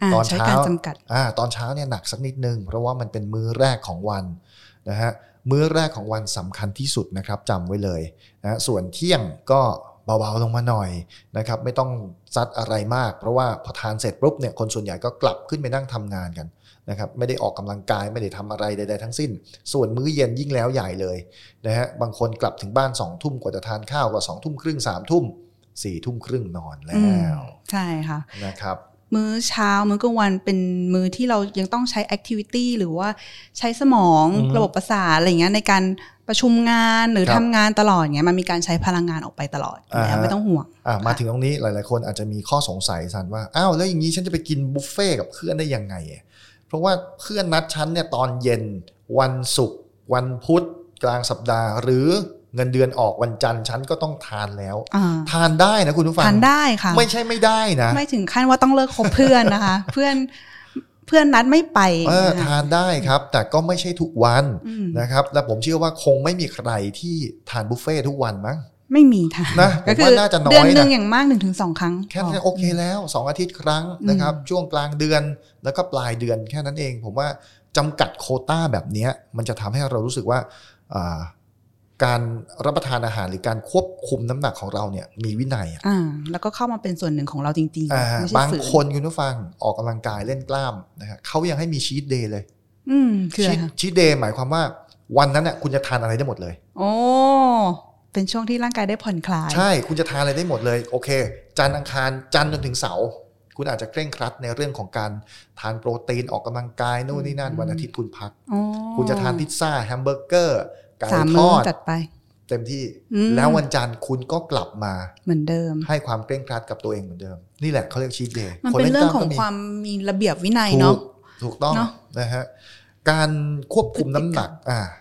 ตอนเช้าจำกัดตอนเช้าเนี่ยหนักสักนิดนึงเพราะว่ามันเป็นมื้อแรกของวันนะฮะมื้อแรกของวันสำคัญที่สุดนะครับจำไว้เลยนะส่วนเที่ยงก็เบาๆลงมาหน่อยนะครับไม่ต้องซัดอะไรมากเพราะว่าพอทานเสร็จปุ๊บเนี่ยคนส่วนใหญ่ก็กลับขึ้นไปนั่งทำงานกันนะครับไม่ได้ออกกำลังกายไม่ได้ทำอะไรใดๆทั้งสิ้นส่วนมื้อเย็นยิ่งแล้วใหญ่เลยนะฮะบางคนกลับถึงบ้าน 20:00 นกว่าจะทานข้าวก็ 20:30 3:00 น 4:30 นนอนแล้วใช่ค่ะนะครับมื้อเช้ามื้อกลางวันเป็นมื้อที่เรายังต้องใช้แอคทิวิตี้หรือว่าใช้สมองระบบประสาทอะไรเงี้ยในการประชุมงานหรือทำงานตลอดเงี้ยมันมีการใช้พลังงานออกไปตลอดแล้วไม่ต้องห่วงมาถึงตรงนี้หลายๆคนอาจจะมีข้อสงสัยซันว่าอ้าวแล้วอย่างนี้ฉันจะไปกินบุฟเฟ่กับเพื่อนได้ยังไงเพราะว่าเพื่อนนัดฉันเนี่ยตอนเย็นวันศุกร์วันพุธกลางสัปดาห์หรือเงินเดือนออกวันจันทร์ฉันก็ต้องทานแล้วทานได้นะคุณผู้ฟังทานได้ค่ะไม่ใช่ไม่ได้นะไม่ถึงขั้นว่าต้องเลิกคบเพื่อนนะคะ เพื่อนนัดไม่ไปทานได้ครับแต่ก็ไม่ใช่ทุกวันนะครับและผมเชื่อว่าคงไม่มีใครที่ทานบุฟเฟ่ทุกวันมั้งไม่มีค่ะนะก็คือน่าจะน้อยนะเดือนนึงอย่างมาก 1-2 ครั้งแค่นี้โอเคแล้ว2อาทิตย์ครั้งนะครับช่วงกลางเดือนแล้วก็ปลายเดือนแค่นั้นเองผมว่าจำกัดโควต้าแบบนี้มันจะทำให้เรารู้สึกว่าการรับประทานอาหารหรือการควบคุมน้ำหนักของเราเนี่ยมีวินัยแล้วก็เข้ามาเป็นส่วนหนึ่งของเราจริงๆไม่ใช่บางคนคุณผู้ฟังออกกำลังกายเล่นกล้ามนะฮะเขายังให้มีชีทเดย์เลยคือชีทเดย์หมายความว่าวันนั้นเนี่ยคุณจะทานอะไรได้หมดเลยโอ้เป็นช่วงที่ร่างกายได้ผ่อนคลายใช่คุณจะทานอะไรได้หมดเลยโอเคจันทร์อังคารจันทร์จนถึงเสาร์คุณอาจจะเคร่งครัดในเรื่องของการทานโปรตีนออกกำลังกายโน่นนี่นั่นวันอาทิตย์คุณพักคุณจะทานพิซซ่าแฮมเบอร์เกอร์ไก่ทอดจัดไปเต็มที่แล้ววันจันทร์คุณก็กลับมาเหมือนเดิมให้ความเคร่งครัดกับตัวเองเหมือนเดิมนี่แหละเขาเรียกชีทเดย์มันเป็นเรื่องของความมีระเบียบวินัยเนาะถูกต้องนะฮะการควบคุมน้ำหนัก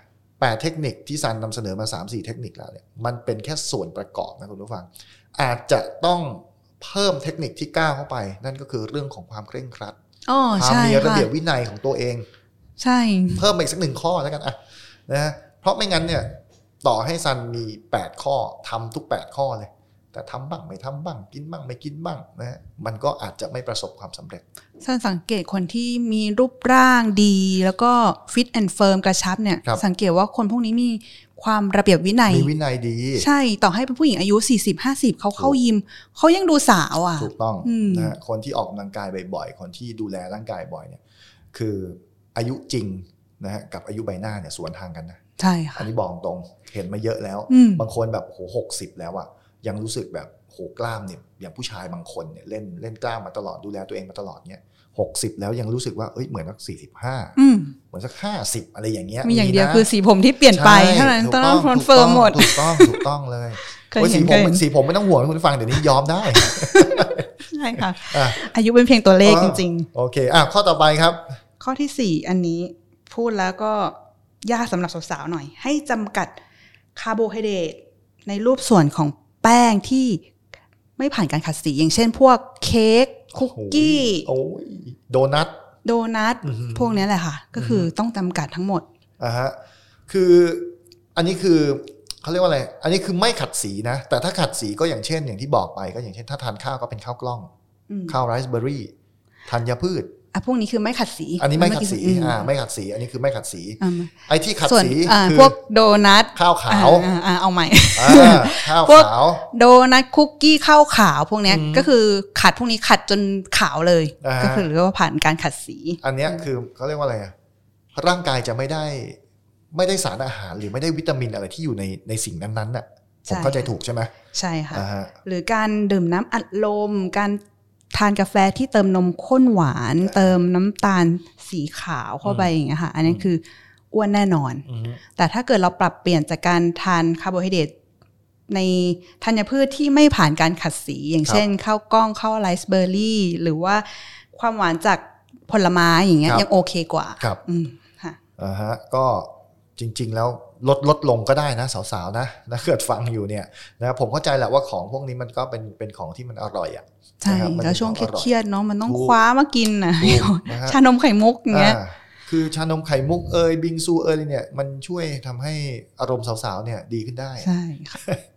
8เทคนิคที่ซันนำเสนอมา 3-4 เทคนิคแล้วเนี่ยมันเป็นแค่ส่วนประกอบนะคุณผู้ฟังอาจจะต้องเพิ่มเทคนิคที่9เข้าไปนั่นก็คือเรื่องของความเคร่งครัดความมีระเบียบวินัยของตัวเองใช่เพิ่มอีกสัก1ข้อแล้วกันนะเพราะไม่งั้นเนี่ยต่อให้ซันมี8ข้อทำทุก8ข้อเลยแต่ทำบ้างไม่ทำบ้างกินบ้างไม่กินบ้างนะมันก็อาจจะไม่ประสบความสำเร็จซันสังเกตคนที่มีรูปร่างดีแล้วก็ฟิตแอนด์เฟิร์มกระชับเนี่ยสังเกตว่าคนพวกนี้มีความระเบียบวินัยมีวินัยดีใช่ต่อให้เป็นผู้หญิงอายุ 40-50 เขาเข้ายิมเขายังดูสาวถูกต้องนะคนที่ออกกำลังกายบ่อยๆคนที่ดูแลร่างกายบ่อยเนี่ยคืออายุจริงนะฮะกับอายุใบหน้าเนี่ยสวนทางกันนะใช่ค่ะอันนี้บอกตรงเห็นมาเยอะแล้วบางคนแบบโห60แล้วอ่ะยังรู้สึกแบบโหกล้ามเนี่ยอย่างผู้ชายบางคนเนี่ยเล่นกล้ามมาตลอดดูแลตัวเองมาตลอดเนี่ย60แล้วยังรู้สึกว่าเหมือนสัก45เหมือนสัก50อะไรอย่างเงี้ยมีอย่างเดียวคือสีผมที่เปลี่ยนไปเท่านั้นต้องคอนเฟิร์มหมดถูกต้องเลยสีผมไม่ต้องห่วงคุณผู้ฟังเดี๋ยวนี้ยอมได้ใช่ค่ะอายุเป็นเพียงตัวเลขจริงๆโอเคข้อต่อไปครับข้อที่4อันนี้พูดแล้วก็ยากสำหรับสาวๆหน่อยให้จำกัดคาร์โบไฮเดรตในรูปส่วนของแป้งที่ไม่ผ่านการขัดสีอย่างเช่นพวกเค้กคุกกี้โดนัทพวกนี้แหละค่ะก็คือต้องจำกัดทั้งหมดฮะคืออันนี้คือเขาเรียกว่าอะไรอันนี้คือไม่ขัดสีนะแต่ถ้าขัดสีก็อย่างเช่นอย่างที่บอกไปก็อย่างเช่นถ้าทานข้าวก็เป็นข้าวกล้องข้าวไรซ์เบอร์รี่ธัญพืชพวกนี้คือไม่ขัดสีอันนี้ไม่ขัดสีไม่ขัดสีอันนี้คือไม่ขัดสีไอ้ที่ขัดสีคือพวกโดนัทข้าวขาวเอาใหม่ข้าวขาวโดนัทคุกกี้ข้าวขาวพวกนี้ก็คือขัดพวกนี้ขัดจนขาวเลยก็คือเรียกว่าผ่านการขัดสีอันนี้คือเขาเรียกว่าอะไรร่างกายจะไม่ได้สารอาหารหรือไม่ได้วิตามินอะไรที่อยู่ในสิ่งนั้นๆน่ะผมเข้าใจถูกใช่ไหมใช่ค่ะหรือการดื่มน้ำอัดลมการทานกาแฟที่เติมนมข้นหวานเติมน้ำตาลสีขาวเข้าไปอย่างเงี้ยค่ะอันนี้คืออ้วนแน่นอนแต่ถ้าเกิดเราปรับเปลี่ยนจากการทานคาร์โบไฮเดรตในธัญพืชที่ไม่ผ่านการขัดสีอย่างเช่นข้าวกล้องข้าวไรซ์เบอร์รี่หรือว่าความหวานจากผลไม้อย่างเงี้ยยังโอเคกว่าครับค่ะก็จริงๆแล้วลดลงก็ได้นะสาวๆนะเกิดฟังอยู่เนี่ยนะผมเข้าใจแหละว่าของพวกนี้มันก็เป็นของที่มันอร่อยอ่ะใช่แล้วช่วงเครียดๆเนาะมันต้องคว้ามากินนะชานมไข่มุกอย่างเงี้ยคือชานมไข่มุกบิงซูเนี่ยมันช่วยทำให้อารมณ์สาวๆเนี่ยดีขึ้นได้ใช่ค่ะ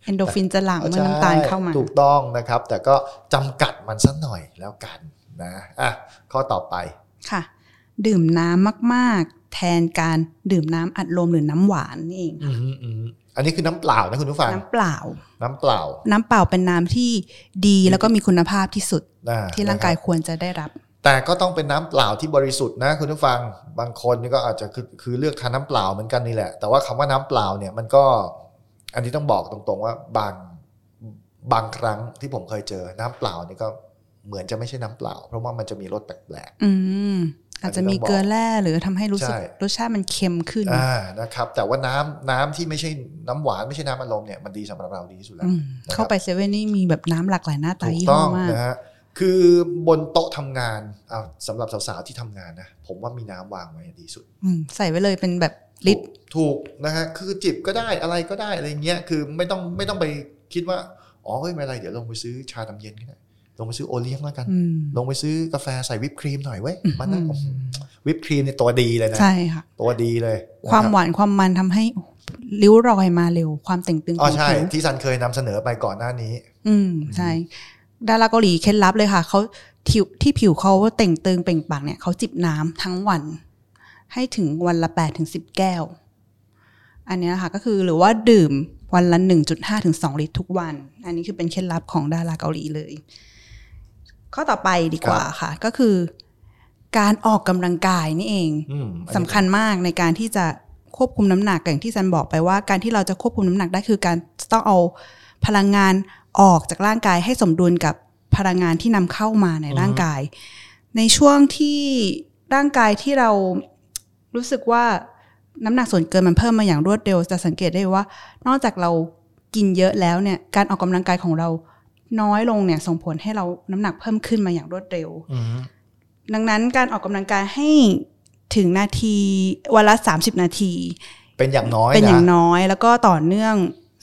เอนโดฟินจะหลั่งเมื่อน้ำตาลเข้ามาถูกต้องนะครับแต่ก็จำกัดมันสักหน่อยแล้วกันนะข้อต่อไปค่ะดื่มน้ำมากๆแทนการดื่มน้ำอัดลมหรือน้ำหวานนี่เองอันนี้คือน้ำเปล่านะคุณผู้ฟังน้ำเปล่าน้ำเปล่าเป็นน้ำที่ดีแล้วก็มีคุณภาพที่สุดที่ร่างกายควรจะได้รับแต่ก็ต้องเป็นน้ำเปล่าที่บริสุทธิ์นะคุณผู้ฟังบางคนนี่ก็อาจจะคือเลือกทานน้ำเปล่าเหมือนกันนี่แหละแต่ว่าคำว่าน้ำเปล่าเนี่ยมันก็อันนี้ต้องบอกตรงๆว่าบางครั้งที่ผมเคยเจอน้ำเปล่านี่ก็เหมือนจะไม่ใช่น้ำเปล่าเพราะว่ามันจะมีรสแปลกๆอาจจะมีเกลือแร่หรือทำให้รู้สึกรสชาติมันเค็มขึ้นนะครับแต่ว่าน้ำที่ไม่ใช่น้ำหวานไม่ใช่น้ำอารมณ์เนี่ยมันดีสำหรับเราดีที่สุดแล้วเข้าไปเซเว่นนี่มีแบบน้ำหลากหลายหน้าตายี่ห้อมากนะฮะคือบนโต๊ะทำงานสำหรับสาวๆที่ทำงานนะผมว่ามีน้ำวางไว้ดีสุดใส่ไว้เลยเป็นแบบลิตรถูกนะฮะคือจิบก็ได้อะไรก็ได้อะไรเงี้ยคือไม่ต้องไปคิดว่าเฮ้ยไม่เป็นไรเดี๋ยวลงไปซื้อชาดำเย็นก็ได้ลงไปซื้อโอเลี้ยงแล้วกันลงไปซื้อกาแฟใส่วิปครีมหน่อยเว้ยมันนั่งวิปครีมเนี่ยตัวดีเลยนะใช่ค่ะตัวดีเลยความหวานความมันทำให้ริ้วรอยมาเร็วความเต่งตึงของผิวใช่ที่ซันเคยนำเสนอไปก่อนหน้านี้ใช่ดาราเกาหลีเคล็ดลับเลยค่ะเขาที่ผิวเขาเต่งตึงเปล่งปลั่งเนี่ยเขาจิบน้ำทั้งวันให้ถึงวันละ 8-10 แก้วอันนี้ค่ะก็คือหรือว่าดื่มวันละ 1.5 ถึง 2 ลิตรทุกวันอันนี้คือเป็นเคล็ดลับของดาราเกาหลีเลยข้อต่อไปดีกว่าค่ะก็คือการออกกำลังกายนี่เองสำคัญมากในการที่จะควบคุมน้ำหนักอย่างที่ซันบอกไปว่าการที่เราจะควบคุมน้ำหนักได้คือการต้องเอาพลังงานออกจากร่างกายให้สมดุลกับพลังงานที่นำเข้ามาในร่างกายในช่วงที่ร่างกายที่เรารู้สึกว่าน้ำหนักส่วนเกินมันเพิ่มมาอย่างรวดเร็วจะสังเกตได้ว่านอกจากเรากินเยอะแล้วเนี่ยการออกกำลังกายของเราน้อยลงเนี่ยส่งผลให้เราน้ำหนักเพิ่มขึ้นมาอย่างรวดเร็วดังนั้นการออกกำลังกายให้ถึงนาทีวันละ30 นาทีเป็นอย่างน้อยแล้วก็ต่อเนื่อง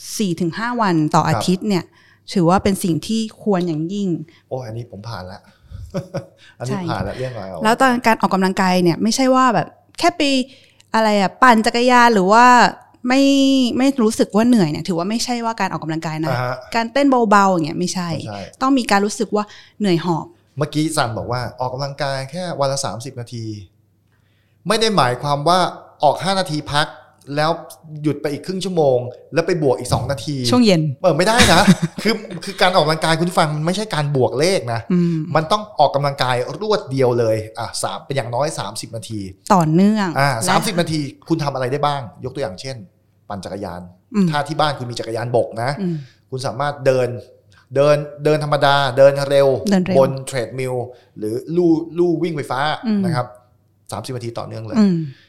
4-5 วันต่ออาทิตย์เนี่ยถือว่าเป็นสิ่งที่ควรอย่างยิ่งอันนี้ผมผ่านแล้ว อันนี้ผ่านแล้วเรื่องอะไรแล้วตอนการออกกำลังกายเนี่ยไม่ใช่ว่าแบบแค่ไปอะไรปั่นจักรยานหรือว่าไม่รู้สึกว่าเหนื่อยเนี่ยถือว่าไม่ใช่ว่าการออกกำลังกายนะการเต้นเบาๆอย่างเงี้ยไม่ใช่ต้องมีการรู้สึกว่าเหนื่อยหอบเมื่อกี้ซันบอกว่าออกกำลังกายแค่วันละ30 นาทีไม่ได้หมายความว่าออก5 นาทีพักแล้วหยุดไปอีกครึ่งชั่วโมงแล้วไปบวกอีก2 นาทีช่วงเย็นไม่ได้นะ คือการออกกำลังกายคุณฟังมันไม่ใช่การบวกเลขนะมันต้องออกกำลังกายรวดเดียวเลยเป็นอย่างน้อย30 นาทีต่อเนื่อง 30 นาทีคุณทำอะไรได้บ้างยกตัวอย่างเช่นปั่นจักรยานถ้าที่บ้านคุณมีจักรยานบกนะคุณสามารถเดินธรรมดาเดินเร็วบนเทรดมิลหรือลู่วิ่งไฟฟ้านะครับ30 นาทีต่อเนื่องเลย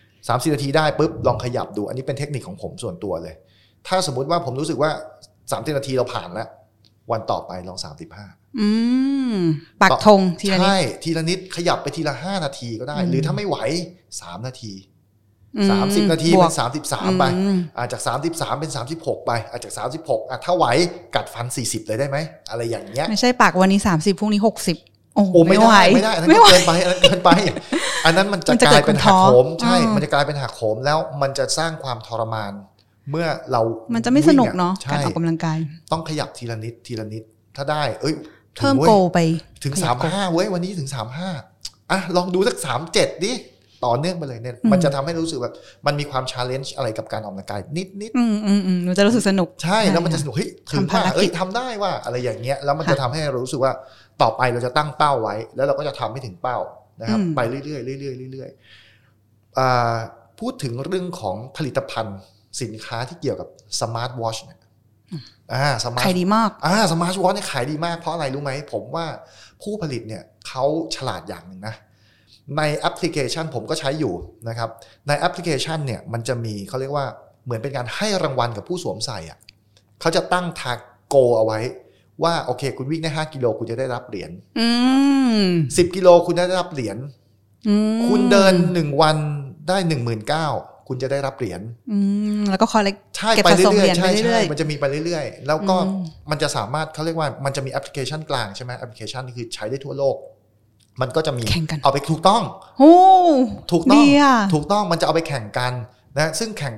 30 นาทีได้ปุ๊บลองขยับดูอันนี้เป็นเทคนิคของผมส่วนตัวเลยถ้าสมมุติว่าผมรู้สึกว่า30 นาทีเราผ่านแล้ววันต่อไปลอง35 ปักธงทีละนิดใช่ทีละนิดขยับไปทีละ5 นาทีก็ได้หรือถ้าไม่ไหว3 นาที30 นาทีเป็น33ไปจาก33เป็น36ไปจาก36ถ้าไหวกัดฟัน40เลยได้ไหมอะไรอย่างเงี้ยไม่ใช่ปากวันนี้30พรุ่งนี้60 ไม่ได้อันนั้นเกินไปอันนั้นมันจะกลายเป็นหักโหมใช่มันจะกลายเป็นหักโหมแล้วมันจะสร้างความทรมานเมื่อมันจะไม่สนุกเนาะการออกกำลังกายต้องขยับทีละนิดถ้าได้เพิ่มโกไปถึง35เว้ยวันนี้ถึง35ลองดูสัก37ดิต่อเนื่องไปเลยเนี่ยมันจะทำให้รู้สึกแบบมันมีความ challenge อะไรกับการออกกำลังกายนิดมันจะรู้สึกสนุกใช่แล้วมันจะสนุกถึงว่าทำได้ว่าอะไรอย่างเงี้ยแล้วมันจะทำให้เรารู้สึกว่าต่อไปเราจะตั้งเป้าไว้แล้วเราก็จะทำให้ถึงเป้านะครับไปเรื่อยๆพูดถึงเรื่องของผลิตภัณฑ์สินค้าที่เกี่ยวกับสมาร์ทวอทช์เนี่ยขายดีมากสมาร์ทวอทช์เนี่ยขายดีมากเพราะอะไรรู้ไหมผมว่าผู้ผลิตเนี่ยเขาฉลาดอย่างหนึ่งนะในแอปพลิเคชันผมก็ใช้อยู่นะครับในแอปพลิเคชันเนี่ยมันจะมีเขาเรียกว่าเหมือนเป็นการให้รางวัลกับผู้สวมใส่เขาจะตั้งทาร์โกเอาไว้ว่าโอเคคุณวิ่งได้5 กิโลคุณจะได้รับเหรียญ10 กิโลคุณได้รับเหรียญคุณเดิน1 วันได้ 19,000 คุณจะได้รับเหรียญแล้วก็คอลเลกใช่ไปเรื่อยๆใช่มันจะมีไปเรื่อยๆแล้วก็มันจะสามารถเขาเรียกว่ามันจะมีแอปพลิเคชันกลางใช่ไหมแอปพลิเคชันนี่คือใช้ได้ทั่วโลกมันก็จะมีเอาไปถูกต้องถูกต้องมันจะเอาไปแข่งกันนะซึ่ง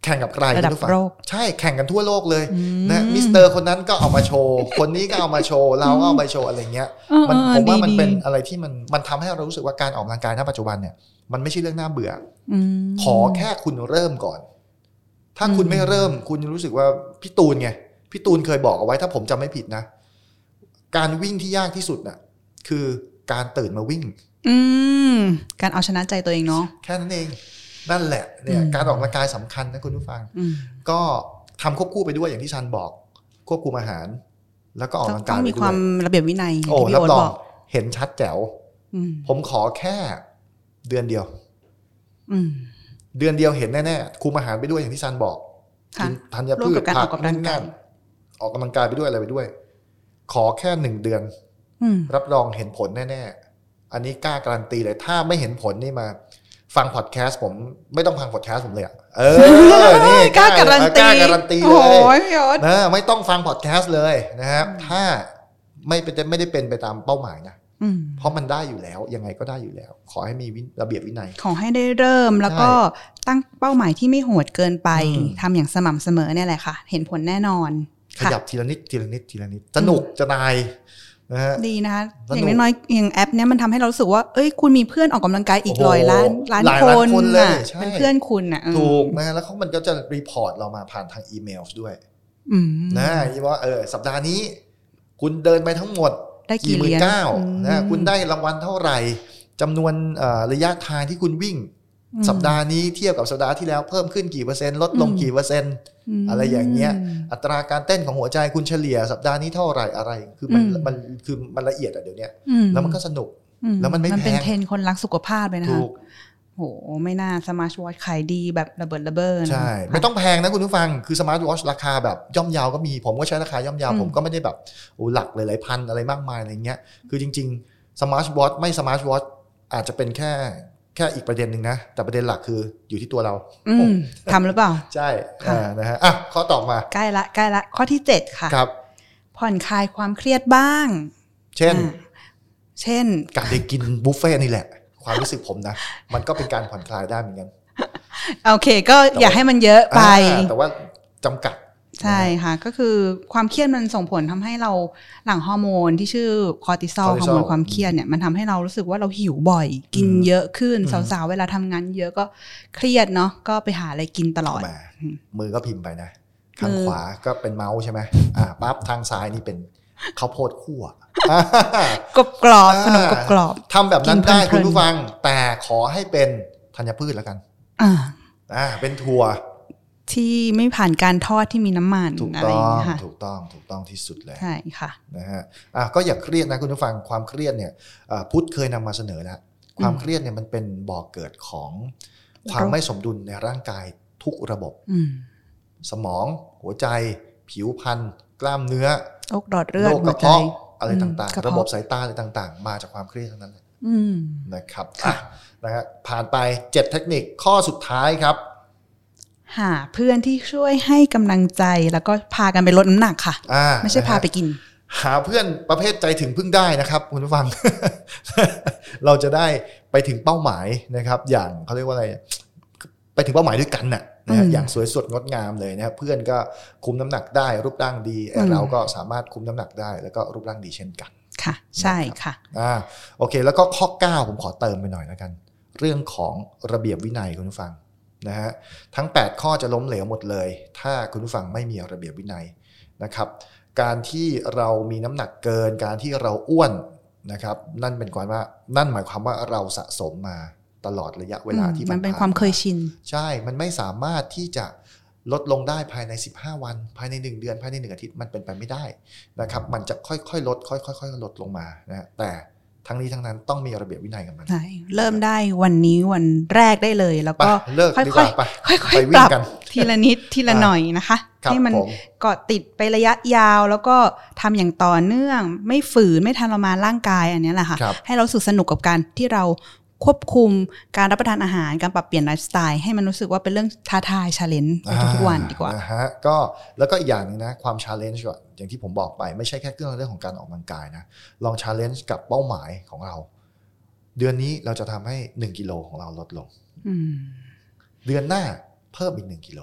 แข่งกับใครระดับโลกใช่แข่งกันทั่วโลกเลยนะมิสเตอร์คนนั้นก็เอามาโชว์คนนี้ก็เอามาโชว์เราก็เอาไปโชว์อะไรเงี้ยผมว่ามันเป็นอะไรที่มันทำให้เรารู้สึกว่าการออกกำลังกายณปัจจุบันเนี่ยมันไม่ใช่เรื่องน่าเบื่อขอแค่คุณเริ่มก่อนถ้าคุณไม่เริ่มคุณรู้สึกว่าพี่ตูนไงพี่ตูนเคยบอกเอาไว้ถ้าผมจำไม่ผิดนะการวิ่งที่ยากที่สุดน่ะคือการตื่นมาวิ่งการเอาชนะใจตัวเองเนาะแค่นั้นเองนั่นแหละเนี่ยการออกกำลังกายสำคัญนะคุณผู้ฟังก็ทำควบคู่ไปด้วยอย่างที่ชันบอกควบคุมอาหารแล้วก็ออกกำลังกายต้องมีความระเบียบวินัยโอ้รับรองเห็นชัดแจ๋วผมขอแค่เดือนเดียวเดือนเดียวเห็นแน่ๆคุมอาหารไปด้วยอย่างที่ชันบอกกินธัญพืชผักนั่นออกกำลังกายไปด้วยอะไรไปด้วยขอแค่1 เดือนรับรองเห็นผลแน่ๆอันนี้กล้าการันตีเลยถ้าไม่เห็นผลนี่มาฟังพอดแคสต์ผมไม่ต้องฟังพอดแคสต์ผมเลยนี่กล้าการันตีเลยนะไม่ต้องฟังพอดแคสต์เลยนะครับถ้าไม่ได้เป็นไปตามเป้าหมายนะเพราะมันได้อยู่แล้วยังไงก็ได้อยู่แล้วขอให้มีระเบียบวินัยขอให้ได้เริ่มแล้วก็ตั้งเป้าหมายที่ไม่โหดเกินไปทำอย่างสม่ำเสมอเนี่ยแหละค่ะเห็นผลแน่นอนขยับทีละนิดสนุกจะนายดีนะคะอย่างน้อยๆอย่างแอปเนี้ยมันทำให้เรารู้สึกว่าเอ้ยคุณมีเพื่อนออกกำลังกายอีก100 ล้านคนน่ะเป็นเพื่อนคุณน่ะถูกนะแล้วมันก็จะรีพอร์ตเรามาผ่านทางอีเมลด้วยนะว่าสัปดาห์นี้คุณเดินไปทั้งหมดได้กี่เหรียญนะคุณได้รางวัลเท่าไหร่จำนวนระยะทางที่คุณวิ่งสัปดาห์นี้เทียบกับสัปดาห์ที่แล้วเพิ่มขึ้นกี่เปอร์เซ็นต์ลดลงกี่เปอร์เซ็นต์อะไรอย่างเงี้ยอัตราการเต้นของหัวใจคุณเฉลี่ยสัปดาห์นี้เท่าไหร่อะไรคือมันละเอียดอะเดี๋ยวนี้แล้วมันก็สนุกแล้วมันไม่แพงมันเป็นเทรนด์คนรักสุขภาพเลยนะคะโหไม่น่าสมาร์ทวอทช์ขายดีแบบระเบิดระเบ้อใช่ไม่ต้องแพงนะคุณผู้ฟังคือสมาร์ทวอทช์ราคาแบบย่อมเยาก็มีผมก็ใช้ราคาย่อมเยาผมก็ไม่ได้แบบหลักหลายๆพันอะไรมากมายอะไรเงี้ยคือจริงๆสมาร์ทวอทช์ไม่สมาร์ทวอทช์อาจจะเป็นแค่อีกประเด็นหนึ่งนะแต่ประเด็นหลักคืออยู่ที่ตัวเราทำหรือเปล่าใช่นะฮะข้อต่อมาใกล้ละข้อที่7ค่ะครับผ่อนคลายความเครียดบ้างเช่นการได้กินบุฟเฟ่นี่แหละความรู้สึกผมนะมันก็เป็นการผ่อนคลายได้เหมือนกันโอเคก็อย่าให้มันเยอะไปแต่ว่าจำกัดใช่ค่ะก็คือความเครียดมันส่งผลทำให้เราหลั่งฮอร์โมนที่ชื่อคอร์ติซอลฮอร์โมนความเครียดเนี่ยมันทำให้เรารู้สึกว่าเราหิวบ่อยกินเยอะขึ้นสาวๆเวลาทำงานเยอะก็เครียดเนาะก็ไปหาอะไรกินตลอดมือก็พิมพ์ไปนะข้างขวาก็เป็นเมาส์ใช่ไหมปั๊บทางซ้ายนี่เป็นข้าวโพดคั่วกรอบขนมกรอบทำแบบนั้นได้คุณผู้ฟังแต่ขอให้เป็นธัญพืชแล้วกันเป็นถั่วที่ไม่ผ่านการทอดที่มีน้ำมันอะไรอย่างเงี้ยค่ะถูกต้องที่สุดเลยใช่ค่ะนะฮะก็อย่าเครียดนะคุณผู้ฟังความเครียดเนี่ยพุทธเคยนำมาเสนอแล้วความเครียดเนี่ยมันเป็นบ่อกเกิดของความไม่สมดุลในร่างกายทุกระบบสมองหัวใจผิวพรรณกล้ามเนื้อโรคหลอดเลือดโรคกระเพาะอะไรต่างๆระบบสายตาอะไรต่างๆมาจากความเครียดทั้งนั้นเลยนะครับนะฮะผ่านไป7เทคนิคข้อสุดท้ายครับหาเพื่อนที่ช่วยให้กำลังใจแล้วก็พากันไปลดน้ำหนักค่ะไม่ใช่พาไปกินหาเพื่อนประเภทใจถึงพึ่งได้นะครับคุณผู้ฟัง เราจะได้ไปถึงเป้าหมายนะครับอย่างเขาเรียกว่าอะไรไปถึงเป้าหมายด้วยกันน่ะนะอย่างสวยสดงดงามเลยนะครับเพื่อนก็คุมน้ำหนักได้รูปร่างดีเราก็สามารถคุมน้ำหนักได้แล้วก็รูปร่างดีเช่นกันค่ะใช่ค่ะโอเคแล้วก็ข้อ9ผมขอเติมไปหน่อยแล้วกันเรื่องของระเบียบวินัยคุณผู้ฟังนะฮะทั้ง8ข้อจะล้มเหลวหมดเลยถ้าคุณผู้ฟังไม่มีระเบียบวินัยนะครับการที่เรามีน้ำหนักเกินการที่เราอ้วนนะครับนั่นหมายความว่าเราสะสมมาตลอดระยะเวลาที่มันเป็นความเคยชินใช่มันไม่สามารถที่จะลดลงได้ภายใน15วันภายใน1เดือนภายใน1อาทิตย์มันเป็นไปไม่ได้นะครับมันจะค่อยๆลดค่อยๆลดลงมานะแต่ทั้งนี้ทั้งนั้นต้องมีระเบียบวินัยกับมันใช่เริ่มได้วันนี้วันแรกได้เลยแล้วก็ค่อยๆปรับทีละนิดทีละหน่อยนะคะให้มันเกาะติดไประยะยาวแล้วก็ทำอย่างต่อเนื่องไม่ฝืนไม่ทรมานร่างกายอันนี้แหละค่ะให้เราสนุกกับการที่เราควบคุมการรับประทานอาหารการปรับเปลี่ยนไลฟ์สไตล์ให้มันรู้สึกว่าเป็นเรื่องท้าทาย challenge ในทุกๆวันดีกว่าก็แล้วก็อีกอย่างนึงนะความ challenge อย่างที่ผมบอกไปไม่ใช่แค่เรื่องของการออกกำลังกายนะลอง challenge กับเป้าหมายของเราเดือนนี้เราจะทำให้1กิโลของเราลดลงเดือนหน้าเพิ่มอีก1กิโล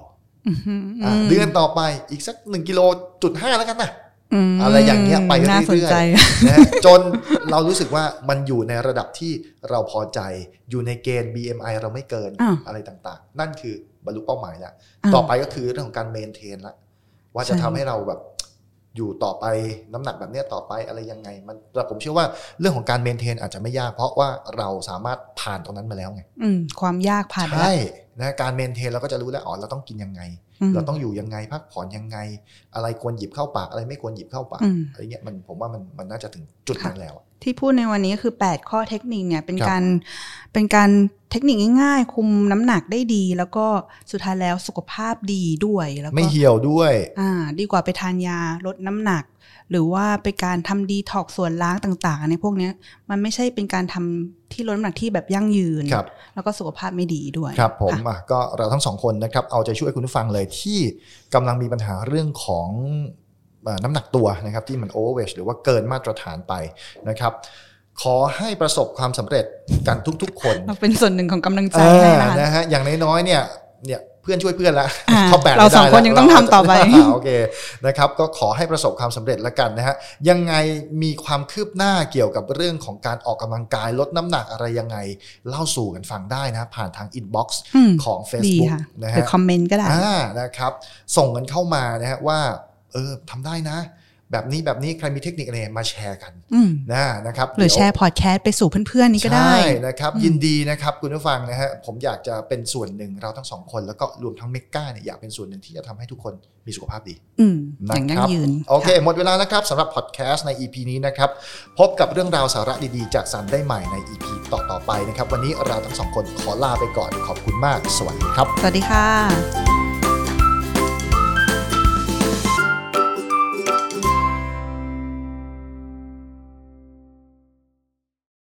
เดือนต่อไปอีกสัก1.5 กิโลแล้วกันนะอะไรอย่างเงี้ยไปเรื่อยๆนะจนเรารู้สึกว่ามันอยู่ในระดับที่เราพอใจอยู่ในเกณฑ์ BMI เราไม่เกินอะไรต่างๆนั่นคือบรรลุเป้าหมายแล้วต่อไปก็คือเรื่องของการเมนเทนละว่าจะทำให้เราแบบอยู่ต่อไปน้ำหนักแบบนี้ต่อไปอะไรยังไงมันแต่ผมเชื่อว่าเรื่องของการเมนเทนอาจจะไม่ยากเพราะว่าเราสามารถผ่านตรงนั้นมาแล้วไงความยากผ่านใช่นะการเมนเทนเราก็จะรู้แล้วเราต้องกินยังไงเราต้องอยู่ยังไงพักผ่อนยังไงอะไรควรหยิบเข้าปากอะไรไม่ควรหยิบเข้าปากอะไรเงี้ยผมว่ามันน่าจะถึงจุดนั้นแล้วที่พูดในวันนี้คือ8ข้อเทคนิคเนี่ยเป็นการเทคนิคง่ายๆคุมน้ำหนักได้ดีแล้วก็สุดท้ายแล้วสุขภาพดีด้วยแล้วก็ไม่เหี่ยวด้วยดีกว่าไปทานยาลดน้ำหนักหรือว่าไปการทำดีท็อกส่วนล้างต่างๆในพวกนี้มันไม่ใช่เป็นการทำที่ลดน้ำหนักที่แบบยั่งยืนแล้วก็สุขภาพไม่ดีด้วยครับผมก็เราทั้งสองคนนะครับเอาใจช่วยคุณผู้ฟังเลยที่กำลังมีปัญหาเรื่องของน้ำหนักตัวนะครับที่มันโอเวอร์เวทหรือว่าเกินมาตรฐานไปนะครับขอให้ประสบความสำเร็จกันทุกๆคนเป็นส่วนหนึ่งของกำลังใจให้นะฮะอย่างน้อยๆเนี่ยเพื่อนช่วยเพื่อนแล้วเราสองคนยังต้องทำต่อไปโอเคนะครับก็ขอให้ประสบความสำเร็จแล้วกันนะฮะยังไงมีความคืบหน้าเกี่ยวกับเรื่องของการออกกำลังกายลดน้ำหนักอะไรยังไงเล่าสู่กันฟังได้นะผ่านทางอินบ็อกซ์ของ Facebook นะฮะหรือคอมเมนต์ก็ได้นะครับส่งกันเข้ามานะฮะว่าทำได้นะแบบนี้ใครมีเทคนิคอะไรมาแชร์กันนะครับหรือแชร์พอดแคสต์ไปสู่เพื่อนๆนี้ก็ได้ใช่นะครับยินดีนะครับคุณผู้ฟังนะฮะผมอยากจะเป็นส่วนหนึ่งเราทั้งสองคนแล้วก็รวมทั้งเมก้าเนี่ยอยากเป็นส่วนหนึ่งที่จะทำให้ทุกคนมีสุขภาพดีอย่างยั่งยืนโอเคหมดเวลาแล้วครับสำหรับพอดแคสต์ใน EP นี้นะครับพบกับเรื่องราวสาระดีๆจากสรรได้ใหม่ใน EP ต่อๆไปนะครับวันนี้เราทั้งสองคนขอลาไปก่อนขอบคุณมากสวัสดีครับสวัสดีค่ะ